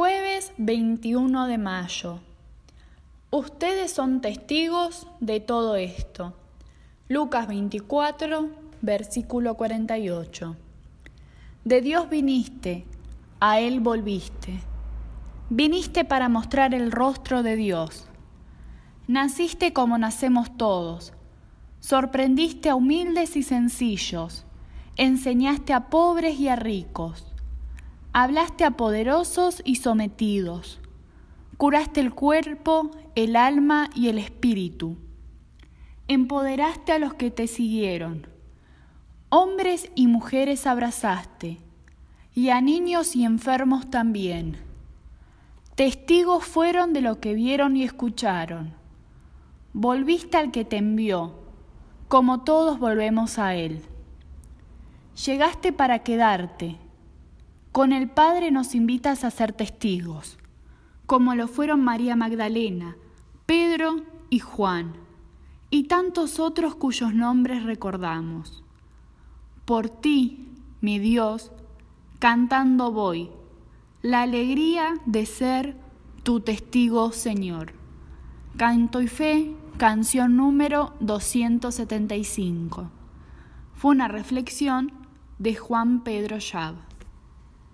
Jueves 21 de mayo. Ustedes son testigos de todo esto. Lucas 24, versículo 48. De Dios viniste, a Él volviste. Viniste para mostrar el rostro de Dios. Naciste como nacemos todos. Sorprendiste a humildes y sencillos. Enseñaste a pobres y a ricos. Hablaste a poderosos y sometidos. Curaste el cuerpo, el alma y el espíritu. Empoderaste a los que te siguieron. Hombres y mujeres abrazaste, y a niños y enfermos también. Testigos fueron de lo que vieron y escucharon. Volviste al que te envió, como todos volvemos a Él. Llegaste para quedarte. Con el Padre nos invitas a ser testigos, como lo fueron María Magdalena, Pedro y Juan, y tantos otros cuyos nombres recordamos. Por ti, mi Dios, cantando voy, la alegría de ser tu testigo, Señor. Canto y Fe, canción número 275. Fue una reflexión de Juan Pedro Yab.